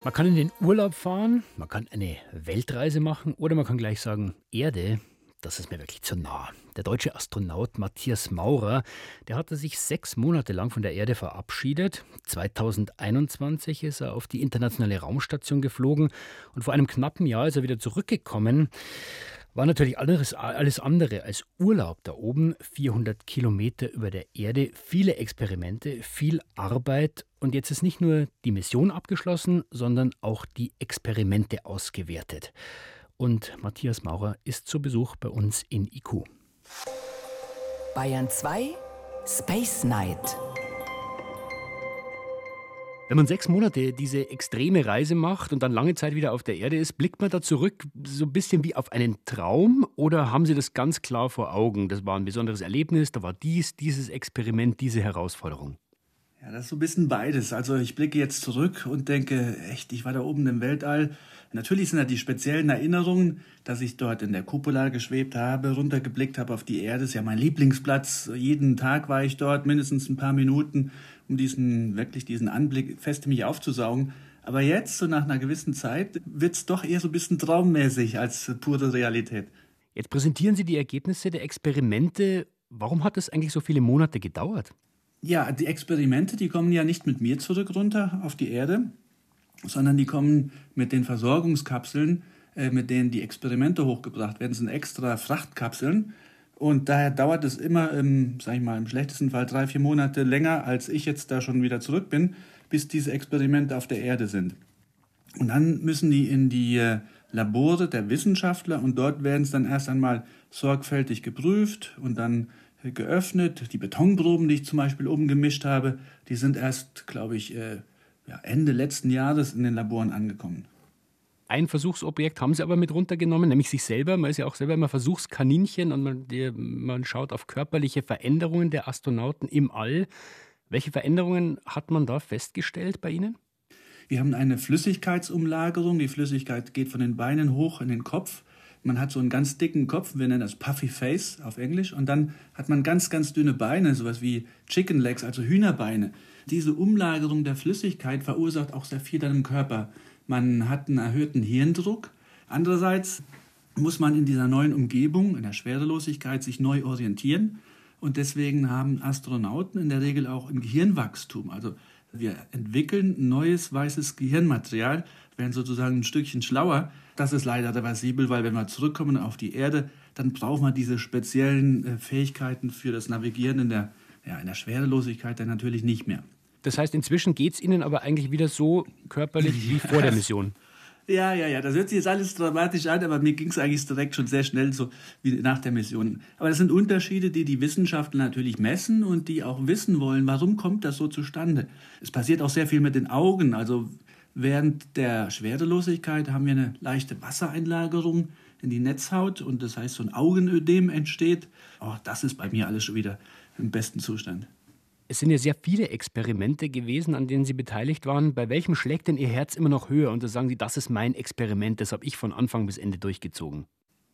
Man kann in den Urlaub fahren, man kann eine Weltreise machen oder man kann gleich sagen, Erde, das ist mir wirklich zu nah. Der deutsche Astronaut Matthias Maurer, der hatte sich 6 Monate lang von der Erde verabschiedet. 2021 ist er auf die internationale Raumstation geflogen und vor einem knappen Jahr ist er wieder zurückgekommen. War natürlich alles andere als Urlaub da oben. 400 Kilometer über der Erde, viele Experimente, viel Arbeit. Und jetzt ist nicht nur die Mission abgeschlossen, sondern auch die Experimente ausgewertet. Und Matthias Maurer ist zu Besuch bei uns in IQ. Bayern 2 Space Night. Wenn man 6 Monate diese extreme Reise macht und dann lange Zeit wieder auf der Erde ist, blickt man da zurück so ein bisschen wie auf einen Traum oder haben Sie das ganz klar vor Augen? Das war ein besonderes Erlebnis, da war dieses Experiment, diese Herausforderung. Ja, das ist so ein bisschen beides. Also ich blicke jetzt zurück und denke, echt, ich war da oben im Weltall. Natürlich sind da die speziellen Erinnerungen, dass ich dort in der Cupola geschwebt habe, runtergeblickt habe auf die Erde. Das ist ja mein Lieblingsplatz. Jeden Tag war ich dort, mindestens ein paar Minuten, um diesen Anblick fest in mich aufzusaugen. Aber jetzt, so nach einer gewissen Zeit, wird's doch eher so ein bisschen traummäßig als pure Realität. Jetzt präsentieren Sie die Ergebnisse der Experimente. Warum hat das eigentlich so viele Monate gedauert? Ja, die Experimente, die kommen ja nicht mit mir zurück runter auf die Erde, sondern die kommen mit den Versorgungskapseln, mit denen die Experimente hochgebracht werden. Das sind extra Frachtkapseln. Und daher dauert es immer, im schlechtesten Fall 3-4 Monate länger, als ich jetzt da schon wieder zurück bin, bis diese Experimente auf der Erde sind. Und dann müssen die in die Labore der Wissenschaftler und dort werden es dann erst einmal sorgfältig geprüft und dann geöffnet. Die Betonproben, die ich zum Beispiel oben gemischt habe, die sind erst, glaube ich, Ende letzten Jahres in den Laboren angekommen. Ein Versuchsobjekt haben Sie aber mit runtergenommen, nämlich sich selber. Man ist ja auch selber immer Versuchskaninchen und man schaut auf körperliche Veränderungen der Astronauten im All. Welche Veränderungen hat man da festgestellt bei Ihnen? Wir haben eine Flüssigkeitsumlagerung. Die Flüssigkeit geht von den Beinen hoch in den Kopf. Man hat so einen ganz dicken Kopf, wir nennen das Puffy Face auf Englisch. Und dann hat man ganz, ganz dünne Beine, sowas wie Chicken Legs, also Hühnerbeine. Diese Umlagerung der Flüssigkeit verursacht auch sehr viel dann im Körper. Man hat einen erhöhten Hirndruck. Andererseits muss man in dieser neuen Umgebung, in der Schwerelosigkeit, sich neu orientieren. Und deswegen haben Astronauten in der Regel auch ein Gehirnwachstum. Also wir entwickeln neues weißes Gehirnmaterial, werden sozusagen ein Stückchen schlauer. Das ist leider reversibel, weil wenn wir zurückkommen auf die Erde, dann brauchen wir diese speziellen Fähigkeiten für das Navigieren in der Schwerelosigkeit dann natürlich nicht mehr. Das heißt, inzwischen geht es Ihnen aber eigentlich wieder so körperlich wie vor der Mission. Ja, das hört sich jetzt alles dramatisch an, aber mir ging es eigentlich direkt schon sehr schnell so wie nach der Mission. Aber das sind Unterschiede, die die Wissenschaftler natürlich messen und die auch wissen wollen, warum kommt das so zustande. Es passiert auch sehr viel mit den Augen, also während der Schwerelosigkeit haben wir eine leichte Wassereinlagerung in die Netzhaut und das heißt, so ein Augenödem entsteht. Oh, das ist bei mir alles schon wieder im besten Zustand. Es sind ja sehr viele Experimente gewesen, an denen Sie beteiligt waren. Bei welchem schlägt denn Ihr Herz immer noch höher? Und da sagen Sie, das ist mein Experiment, das habe ich von Anfang bis Ende durchgezogen.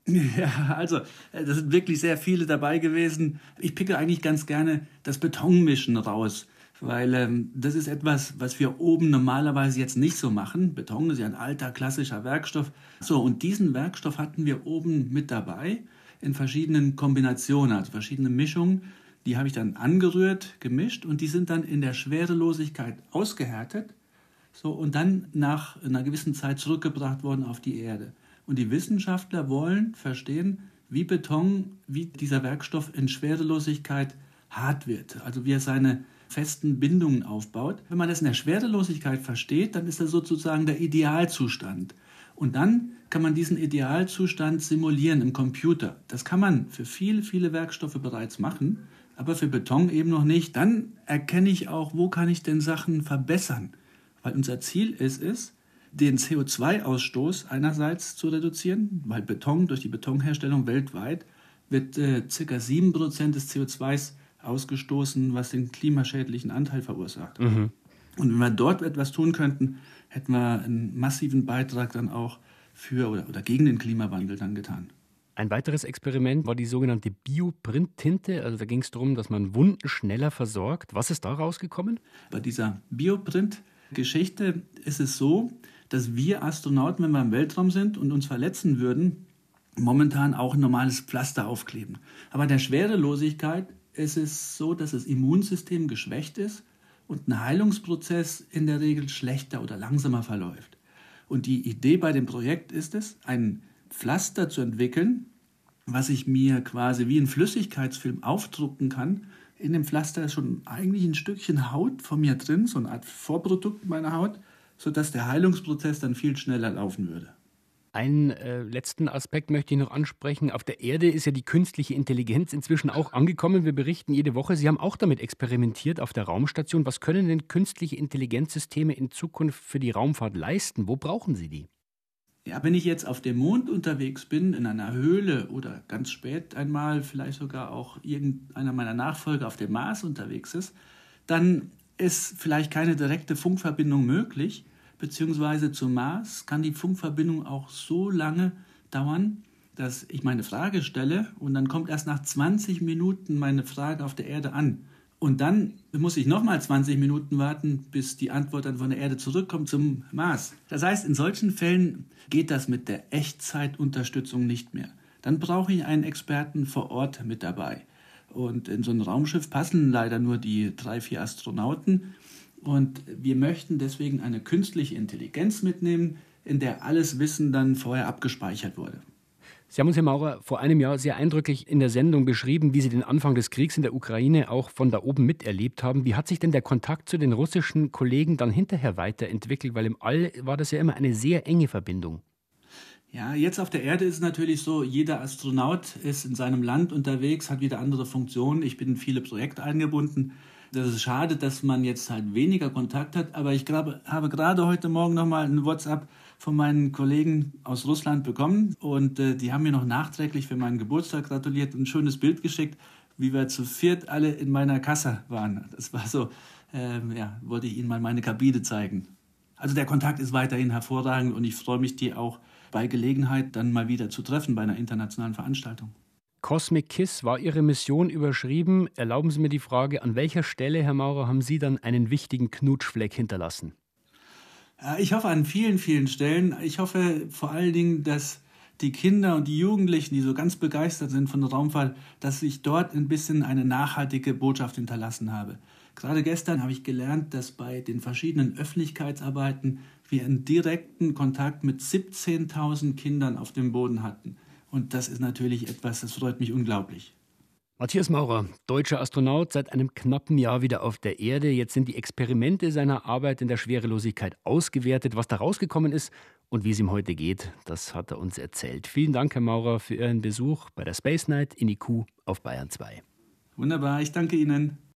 Ja, also, das sind wirklich sehr viele dabei gewesen. Ich picke eigentlich ganz gerne das Betonmischen raus, weil das ist etwas, was wir oben normalerweise jetzt nicht so machen. Beton ist ja ein alter, klassischer Werkstoff. So, und diesen Werkstoff hatten wir oben mit dabei in verschiedenen Kombinationen, also verschiedene Mischungen. Die habe ich dann angerührt, gemischt und die sind dann in der Schwerelosigkeit ausgehärtet so, und dann nach einer gewissen Zeit zurückgebracht worden auf die Erde. Und die Wissenschaftler wollen verstehen, wie dieser Werkstoff in Schwerelosigkeit hart wird, also wie er seine festen Bindungen aufbaut. Wenn man das in der Schwerelosigkeit versteht, dann ist das sozusagen der Idealzustand. Und dann kann man diesen Idealzustand simulieren im Computer. Das kann man für viele, viele Werkstoffe bereits machen, aber für Beton eben noch nicht. Dann erkenne ich auch, wo kann ich denn Sachen verbessern. Weil unser Ziel ist es, den CO2-Ausstoß einerseits zu reduzieren, weil Beton durch die Betonherstellung weltweit wird ca. 7% des CO2s ausgestoßen, was den klimaschädlichen Anteil verursacht. Mhm. Und wenn wir dort etwas tun könnten, hätten wir einen massiven Beitrag dann auch für oder gegen den Klimawandel dann getan. Ein weiteres Experiment war die sogenannte Bioprint-Tinte. Also da ging es darum, dass man Wunden schneller versorgt. Was ist da rausgekommen? Bei dieser Bioprint-Geschichte ist es so, dass wir Astronauten, wenn wir im Weltraum sind und uns verletzen würden, momentan auch ein normales Pflaster aufkleben. Aber in der Schwerelosigkeit ist es so, dass das Immunsystem geschwächt ist und ein Heilungsprozess in der Regel schlechter oder langsamer verläuft. Und die Idee bei dem Projekt ist es, ein Pflaster zu entwickeln, was ich mir quasi wie ein Flüssigkeitsfilm aufdrucken kann. In dem Pflaster ist schon eigentlich ein Stückchen Haut von mir drin, so eine Art Vorprodukt meiner Haut, sodass der Heilungsprozess dann viel schneller laufen würde. Einen letzten Aspekt möchte ich noch ansprechen. Auf der Erde ist ja die künstliche Intelligenz inzwischen auch angekommen. Wir berichten jede Woche, Sie haben auch damit experimentiert auf der Raumstation. Was können denn künstliche Intelligenzsysteme in Zukunft für die Raumfahrt leisten? Wo brauchen Sie die? Ja, wenn ich jetzt auf dem Mond unterwegs bin, in einer Höhle oder ganz spät einmal, vielleicht sogar auch irgendeiner meiner Nachfolger auf dem Mars unterwegs ist, dann ist vielleicht keine direkte Funkverbindung möglich, beziehungsweise zum Mars kann die Funkverbindung auch so lange dauern, dass ich meine Frage stelle und dann kommt erst nach 20 Minuten meine Frage auf der Erde an. Und dann muss ich nochmal 20 Minuten warten, bis die Antwort dann von der Erde zurückkommt zum Mars. Das heißt, in solchen Fällen geht das mit der Echtzeitunterstützung nicht mehr. Dann brauche ich einen Experten vor Ort mit dabei. Und in so ein Raumschiff passen leider nur die 3, 4 Astronauten. Und wir möchten deswegen eine künstliche Intelligenz mitnehmen, in der alles Wissen dann vorher abgespeichert wurde. Sie haben uns, Herr Maurer, vor einem Jahr sehr eindrücklich in der Sendung beschrieben, wie Sie den Anfang des Kriegs in der Ukraine auch von da oben miterlebt haben. Wie hat sich denn der Kontakt zu den russischen Kollegen dann hinterher weiterentwickelt? Weil im All war das ja immer eine sehr enge Verbindung. Ja, jetzt auf der Erde ist es natürlich so, jeder Astronaut ist in seinem Land unterwegs, hat wieder andere Funktionen. Ich bin in viele Projekte eingebunden. Das ist schade, dass man jetzt halt weniger Kontakt hat, aber ich glaube, habe gerade heute Morgen nochmal ein WhatsApp von meinen Kollegen aus Russland bekommen und die haben mir noch nachträglich für meinen Geburtstag gratuliert und ein schönes Bild geschickt, wie wir zu viert alle in meiner Casa waren. Das war so, wollte ich Ihnen mal meine Kabine zeigen. Also der Kontakt ist weiterhin hervorragend und ich freue mich, die auch bei Gelegenheit dann mal wieder zu treffen bei einer internationalen Veranstaltung. Cosmic Kiss war Ihre Mission überschrieben. Erlauben Sie mir die Frage, an welcher Stelle, Herr Maurer, haben Sie dann einen wichtigen Knutschfleck hinterlassen? Ich hoffe an vielen, vielen Stellen. Ich hoffe vor allen Dingen, dass die Kinder und die Jugendlichen, die so ganz begeistert sind von der Raumfahrt, dass ich dort ein bisschen eine nachhaltige Botschaft hinterlassen habe. Gerade gestern habe ich gelernt, dass bei den verschiedenen Öffentlichkeitsarbeiten wir einen direkten Kontakt mit 17.000 Kindern auf dem Boden hatten. Und das ist natürlich etwas, das freut mich unglaublich. Matthias Maurer, deutscher Astronaut, seit einem knappen Jahr wieder auf der Erde. Jetzt sind die Experimente seiner Arbeit in der Schwerelosigkeit ausgewertet. Was da rausgekommen ist und wie es ihm heute geht, das hat er uns erzählt. Vielen Dank, Herr Maurer, für Ihren Besuch bei der Space Night in IQ auf Bayern 2. Wunderbar, ich danke Ihnen.